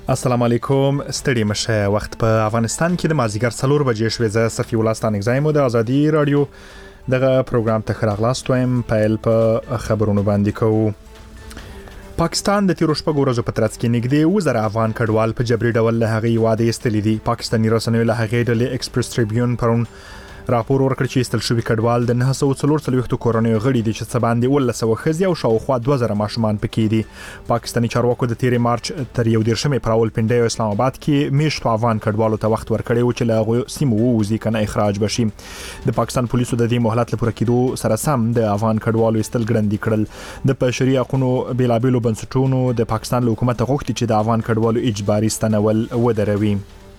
السلام علیکم. ستړي مشه. وخت په افغانستان کې د مازیګر 4 بجې شوې. زه صفی الله ستانګزایم د ازادي رادیو دغه پروګرام ته خراغلاست وایم. پیل په خبرونو باندې کوو. پاکستان د تیرو شپږ ورځو په ترڅ کې نږدې 1000 افغان کډوال په جبري ډول له هغه واده ایستلې دي. پاکستاني رسنیو له هغه ډلې ایکسپریس ټریبیون پرون راپور ورکړ چې ایستل شوی کډوال د 944 کورنیو غړي دي چې څه باندې 1100 ښځې او شاوخوا 2000 ماشومان پکې دي. پاکستاني چارواکو د 13 مارچ تر 11 په راولپنډي او اسلام آباد کې میشتو افغان کډوالو ته وخت ورکړی و چې له سیمو ووزي کنه اخراج بشي. د پاکستان پولیسو د دې مهلت لپاره کېدو سره سم د افغان کډوالو ایستل ګړندې کړل. د بشري حقوقو بیلابېلو بنسټونو د پاکستان له حکومت غوښتي چې د افغان کډوالو اجباري ستنول ودروي.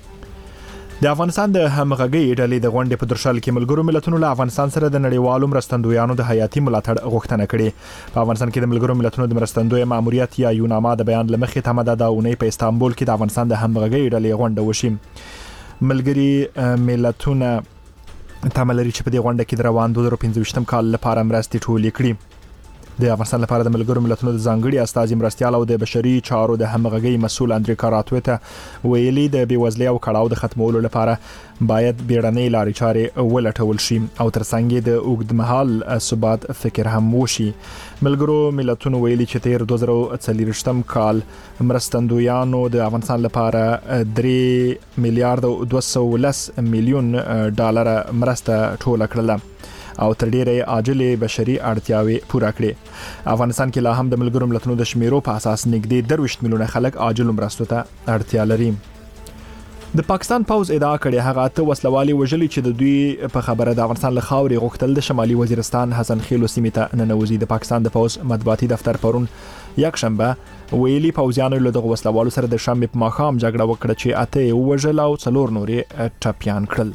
د افغانستان د همغږي ډلې د غونډې په درشل کې ملګرو ملتونو له افغانستان سره د نړیوالو مرستندویانو د حیاتي ملاتړ غوښتنه کړې. په افغانستان کې د ملګرو ملتونو د مرستندوی ماموریت یا یوناما د بیان لمخې تمه د اونۍ په استانبول کې د افغانستان د همغږي ډلې غونډه وشي. ملګري ملتونه تمه لري چې په دې غونډه کې د روان 2025 کال لپاره مرستې ټولې کړي. د افغانستان لپاره د ملګرو ملتونو د ځانګړي استازي مرستيال او د بشري چارو د همغږي مسول اندري کاراتوته ویلي د بیوزلۍ او کړهو د ختمولو لپاره باید بیړنۍ لارې چارې ولټول شي او ترڅنګ د اوږدمهال ثبات فکر هم وشي. ملګرو ملتونو ویلي چې تیر 2040 کال مرستندویانو د افغانستان لپاره 3 میلیارډ 210 میلیون ډالر مرسته ټوله کړله او تر ډیره عاجله بشري اړتیاوې پوره کړې. افغانستان کې لا هم د ملګرو ملتونو د شمیرو په اساس نږدې 23 میلیونه خلک عاجل مرستو ته اړتیا لري. د پاکستان پوز ادعا کړې هغه ته وسلوالي وجلي چې د دوی په خبره د افغانستان له خاورې غوښتل د شمالي وزیرستان حسن خیلو سیمې ته ننوځي. د پاکستان د پوز مطبوعاتي دفتر پرون یک شنبه ویلي پوزیانو له دغه وسلوالو سره د شنبه په ماښام جګړه وکړه چې اته وژل او 4 نورې ټپيان کړل.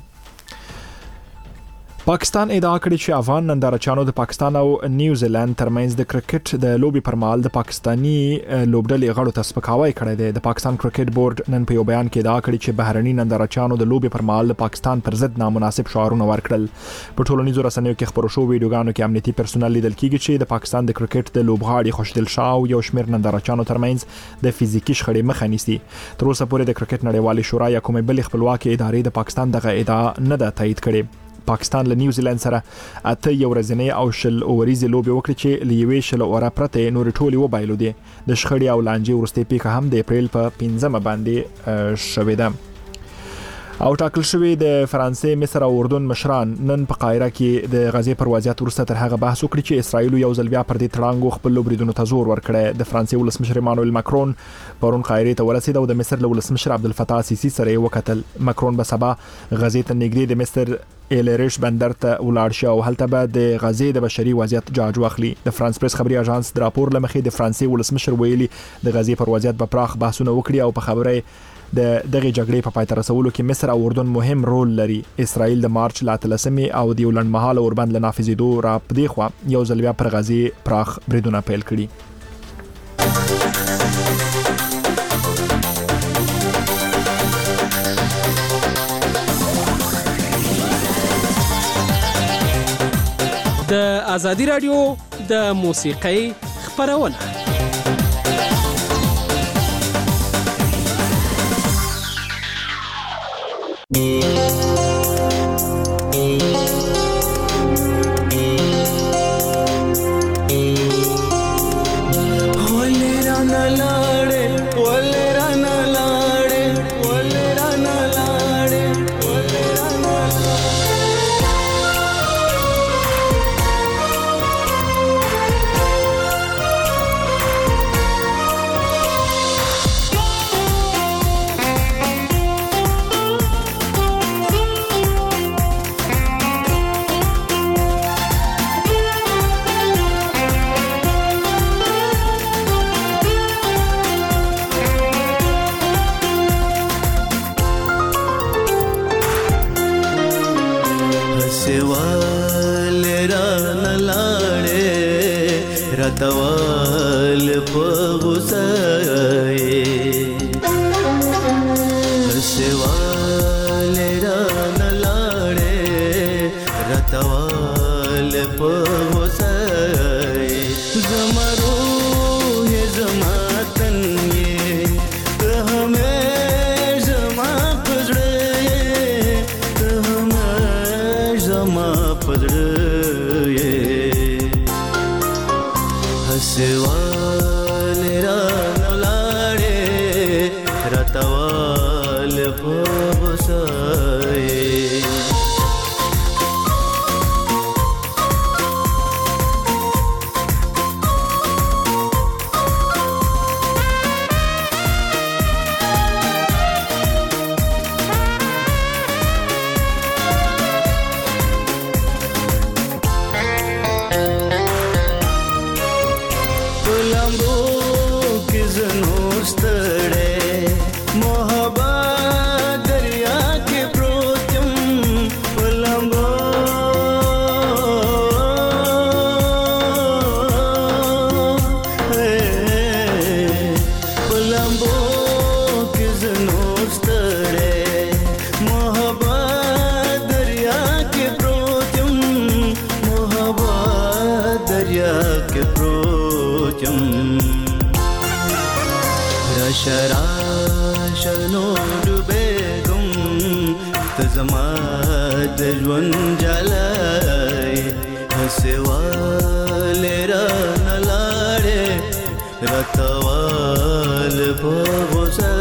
پاکستان ادعا کړې چې افغان نندارچیانو د پاکستان او نیوزیلند ترمنځ د کرکټ د لوبي پر مهال د پاکستانی لوبډلې غړو ته سپکاوی کړی دی. د پاکستان کرکټ بورډ نن په یو بیان کې ادعا کړې چې بهرني نندارچیانو د لوبي پر مهال د پاکستان پر ضد نامناسب شعارونه ورکړل. په ټولنیزو رسنیو کې خبرو شو ویډیوګانو کې امنیتي پرسونل لیدل کیږي چې د پاکستان د کرکټ د لوبغاړي خوشدل شاه او یو شمېر نندارچیانو ترمنځ د فزیکی شخړې مخه نیسي. تر اوسه پورې د کرکټ نړیوالې شورا یا کومې بل خپلواکي ادارې د پاکستان دغه ادعا نه ده تایید کړې. پاکستان له نیوزیلند سره اته یو ورځنی او شل اوریزي لوبي وکړي چې لوي شل اوره پرته نور ټولي وبایلو دي. د شخړې او لانجې ورسته پیښه هم د اپریل په 15 باندې شوې ده. او ټاکل شوی د فرانسې مصر او اردن مشران نن په قاهره کې د غزې پر وضعیت ورسته تر هغه بحث وکړي چې اسرائیل یو ځل بیا پر دې تړانګو خپل لوبریدونو ته زور ورکړي. د فرانسې ولسمشر مانویل ماکرون پرون قاهره ته ورسید او د مصر ولسمشر عبدالفتاح سیسی سره وکتل. ماکرون به سبا غزې ته نږدې د مصر ایلریش بندر ته ولاړ شي او هلته به د غزې د بشري وضعیت جاج واخلي. د فرانس پریس خبري اژانس د راپور لمخې د فرانسې ولسمشر ویلي د غزې پر وضعیت په پراخ بحثونه وکړي او په خبره د دغه جګړې په پای ته رسولو کې مصر او اردن مهم رول لري. اسرائیل د مارچ لا 13 او د لنډمهاله اوربند له نافذېدو را پدې خوا یو ځل بیا پر غزې پراخ بریدونه پیل کړي. د ازادي رادیو د موسیقۍ خبرونه رتوال پغسای سوال ران لاړې رتوال پغسای زمرو زماتن یہ ہمیں زما پزړه هسوال را نلاړې راتوال په غوسه شراشنو ډوبېږم ته زما د ژوند جلای هسوالې رانه لاړې راتوال په غوسه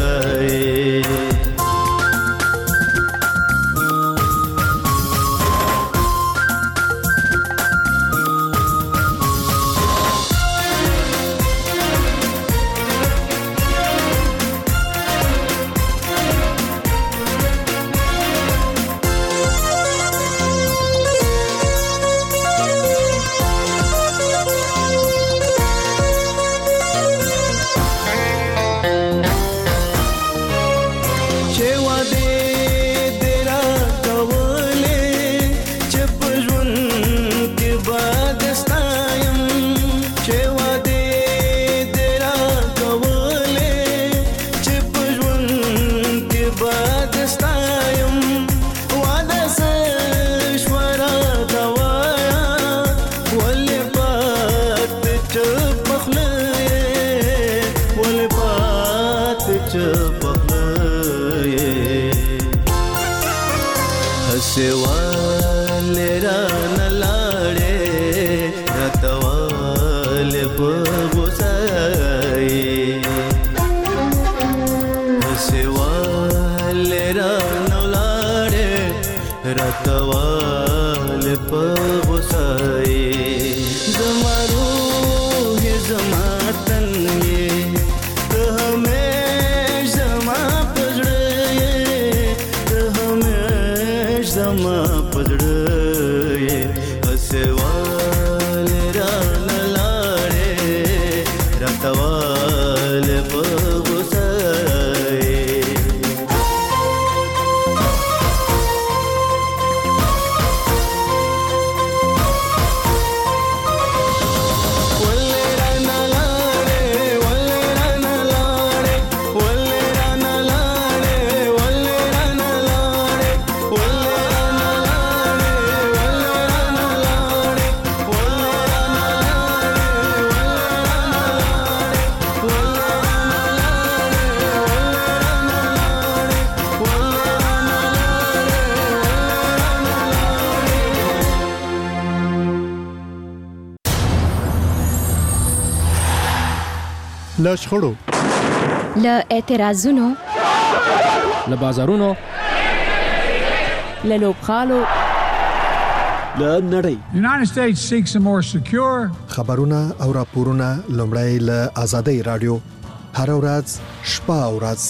راتوال په غوسه زما روح زما تن ته همیش زما پزړه ته همیش زما پزړه هسوال رانه لاړې راتوال په غوسه له شخړو له اعتراضونو له بازارونو له لوبغالو له نړۍ The United States seeks a more secure خبرونه او راپورونه لومړی له آزادۍ رادیو هر ورځ شپه او ورځ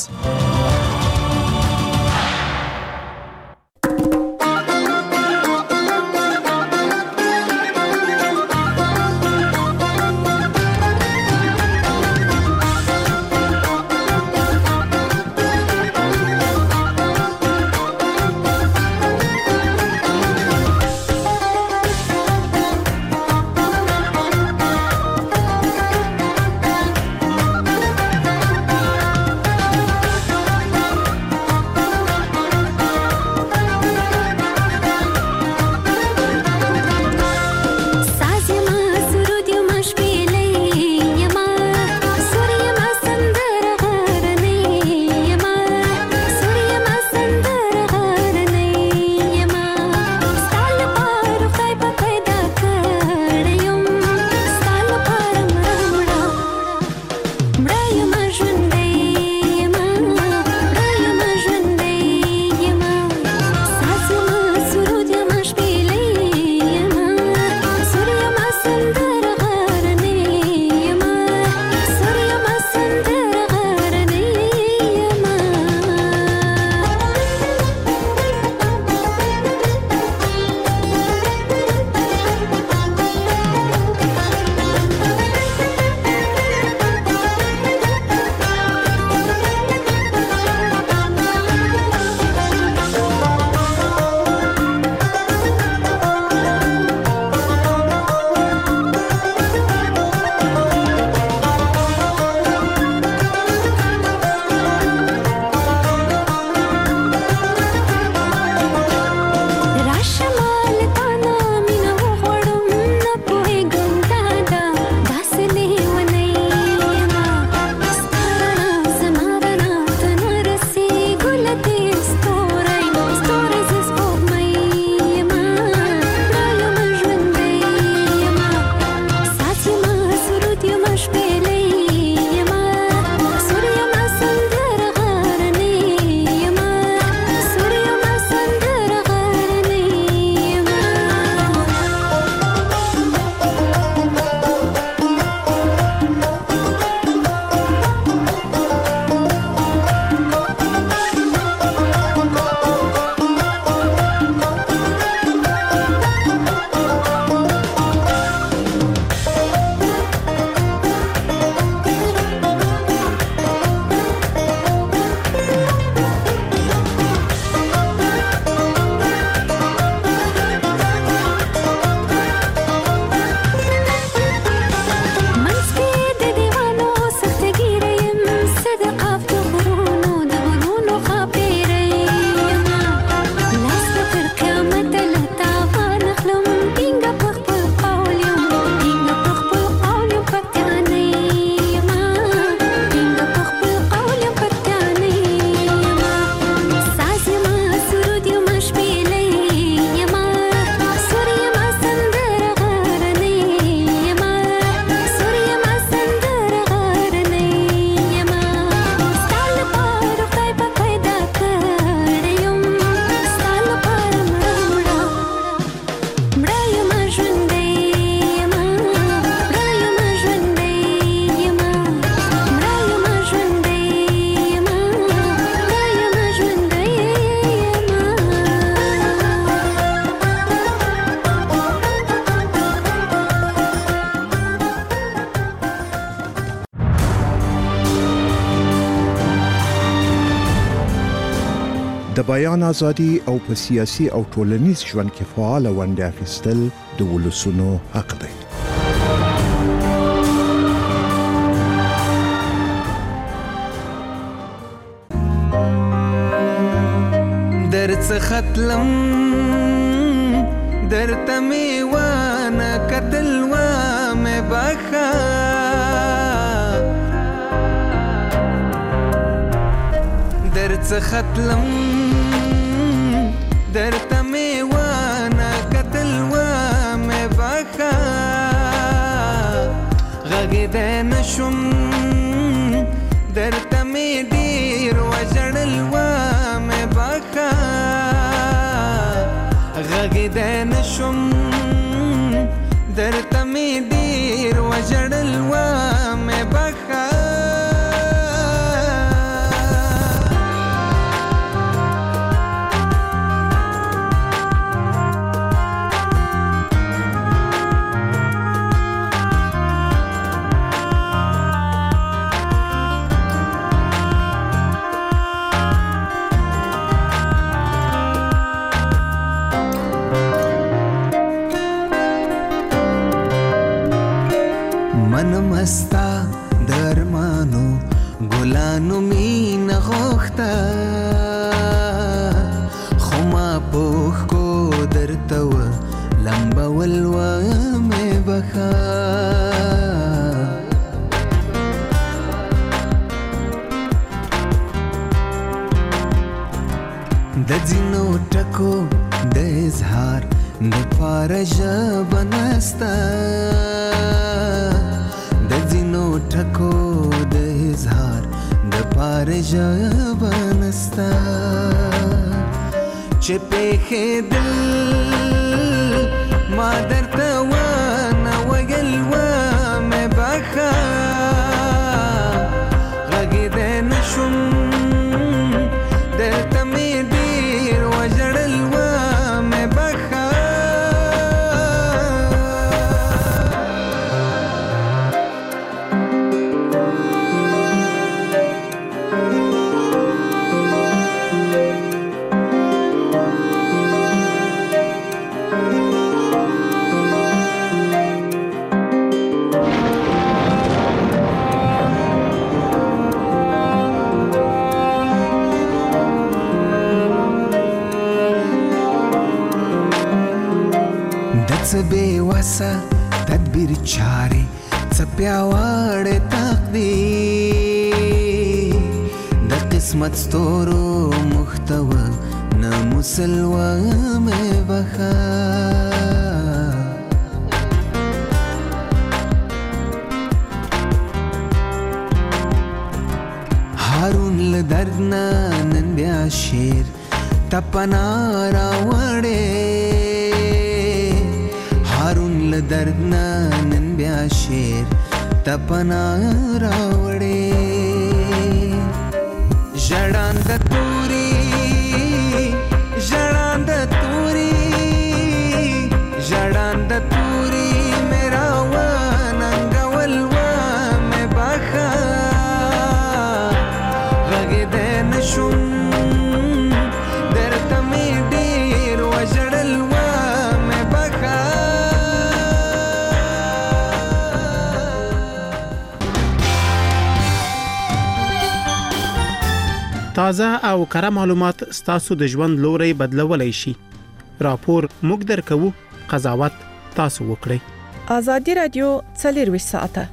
د بیان ازادي او په سیاسي او ټولنیز ژوند کې فعال ونډه اخیستل د ولسونو حق دی. درڅ ختلم درته می وانه کتل و مې بخا درڅ ختلم درته می وانه کتل و مې بخا غږېدی نشم درته می ډېر وژړل و مې بخا غږېدی نشم درته می ډېر وژړل و مې بخا مستا درمانو ګلانو مینه غوښته خو ما پوښ کو درته و لمبول و مې بخا د ځینو ټکو د اظهار دپاره ژبه نسته د ځینو ټکو د اظهار دپاره ژبه نسته چې پېښېدل ما درته ونه ویل و مې بخا غږېدی نشم درته مې ډېر وژړل و مې بخا څه بې وسه تدبیر چارې څه پیاوړی تقدیر د قسمت ستورو محتوه نه مسلوه مې بخا هارون له درد نه نن بیا شعر تپنا راوړې هارون له درد نه نن بیا شعر تپنا راوړې ژړانده توري ژړانده توري ژړانده توري مې راوننګول و مې بخا غږېدی نشم درته مې ډېر وژړل و مې بخا تازه او کره معلومات ستاسو د ژوند لوري بدلولای شي. راپور موږ درکوو، قضاوت تاسو وکړئ. ازادي رادیو 24 ساعته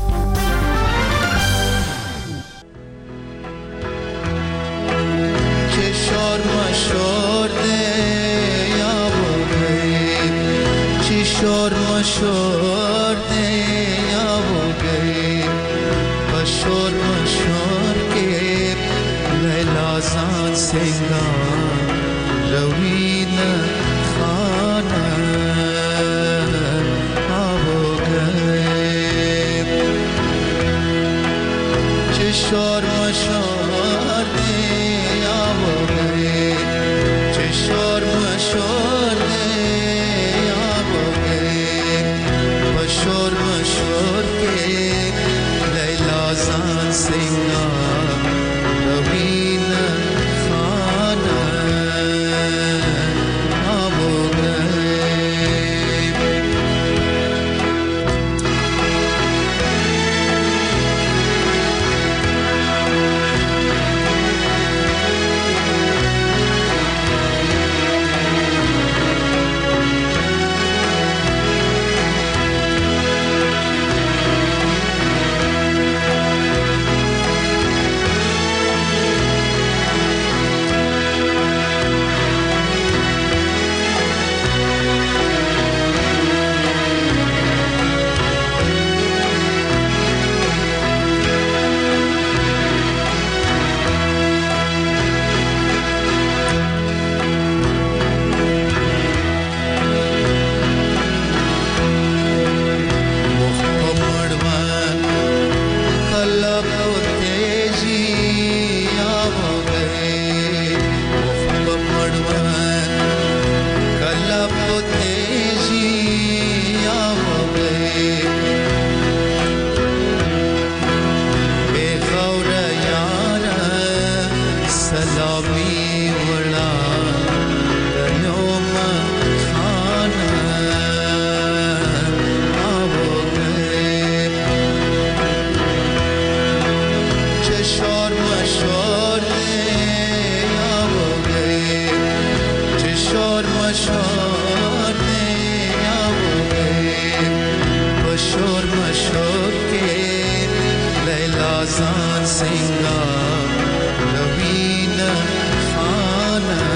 چشار مشار ده یا بگی چشار مشار ده یا بگی بشار مشار که لیلا زان سنگان روین خانه آبگی چشار مشار ده یا بگی چشار مشار ده یا بگی بشار مشار که لیلا زان سنگان روین خانه لازان سنگار روین خانه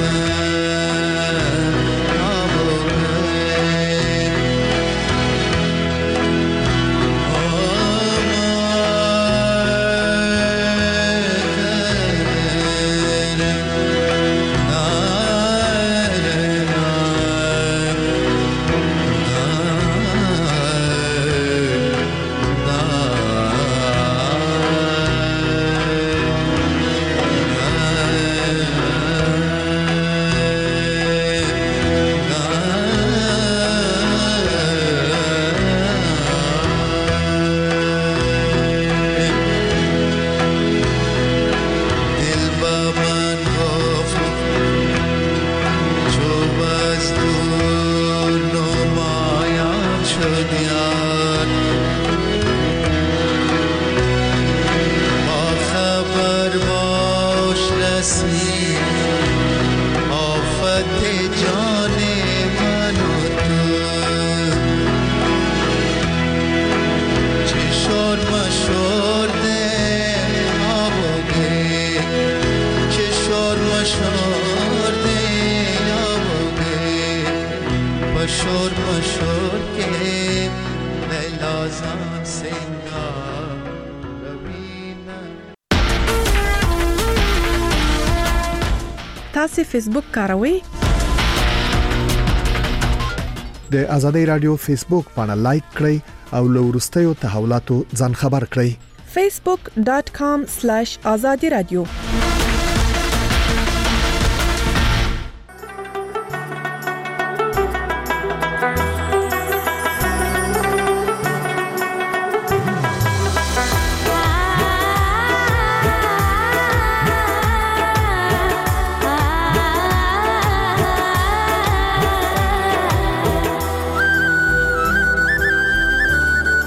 تاسو فیسبوک کاروئ؟ د آزادۍ رادیو فیسبوک باندې لایک کړئ او له وروستیو تحولاتو ځان خبر کړئ. facebook.com/azadi radio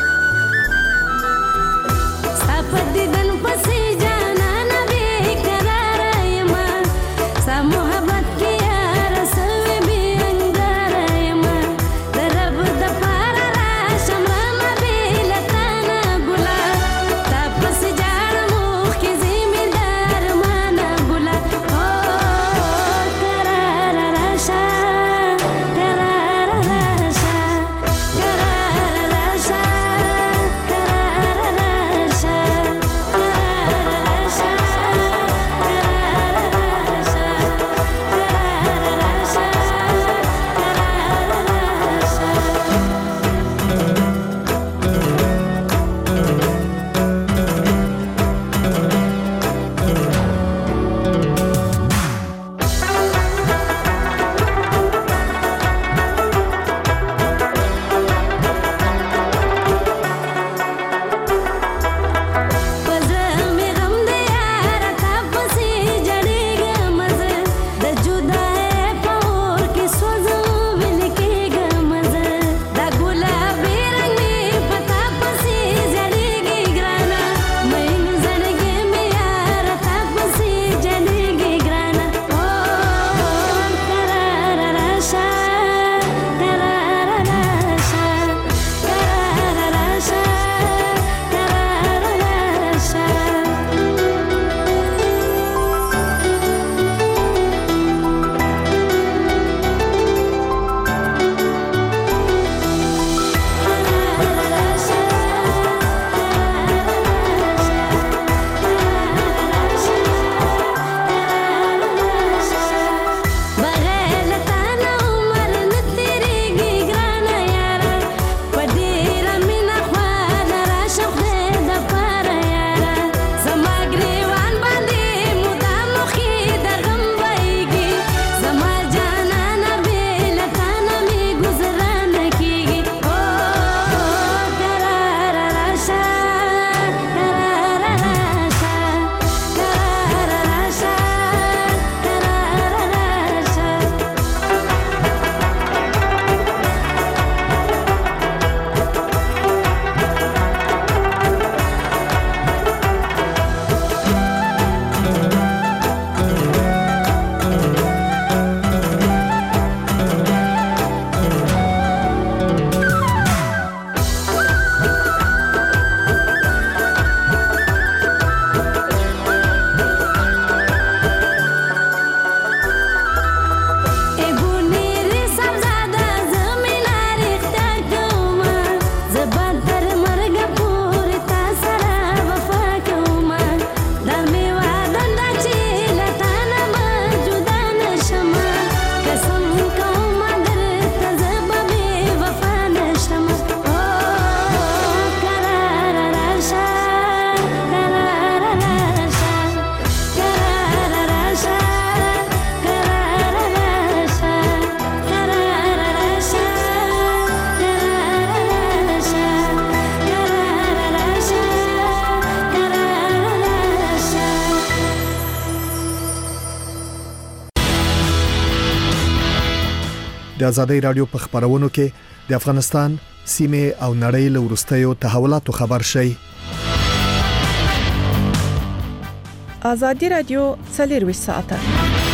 Sapad di dan pasi jana na be kara د ازادي رادیو په خبرونو کې د افغانستان سیمه او نړۍ له ورستیو تحولاتو خبر شي. ازادي رادیو 24 ساعته